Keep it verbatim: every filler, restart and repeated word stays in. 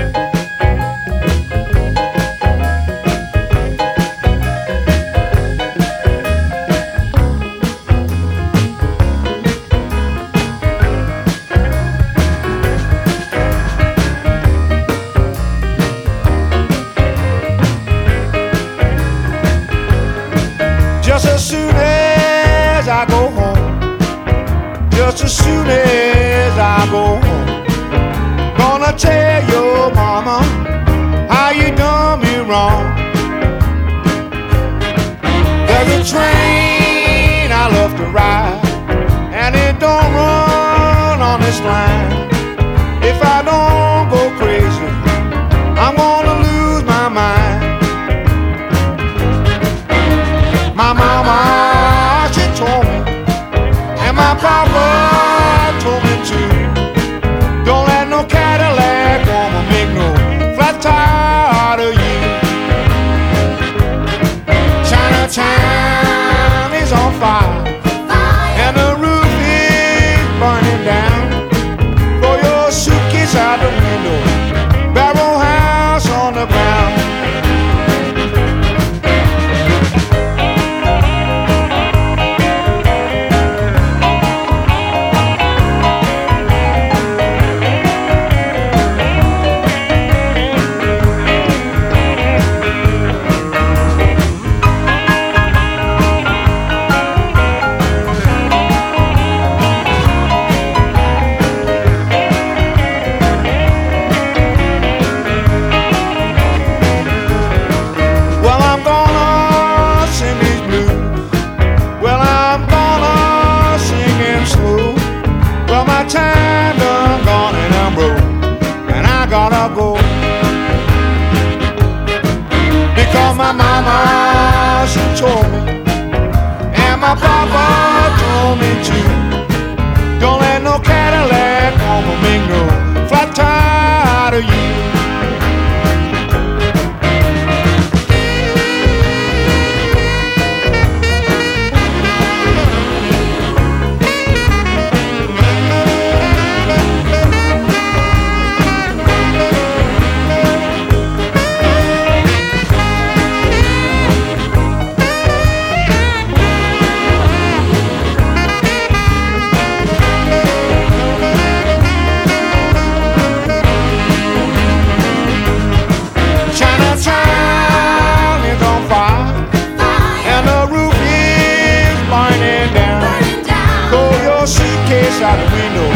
Just as soon as I go home, just as soon as I go home, gonna tell your mama how you done me wrong. There's a train I love to ride, and it don't run on this line. If I don't go crazy, I'm gonna lose my mind. My mama, she told me, and my papa told me too. Don't let no Cadillac woman make no flat tire out of you. Chinatown is on fire, and the roof is burning down. Throw your suitcase out the window, barrel house on the ground. Time done gone and I'm broke, and I gotta go. Because my mama, she told me, and my papa told me too. Don't let no Cadillac woman make no flat tire out of you. Out the window,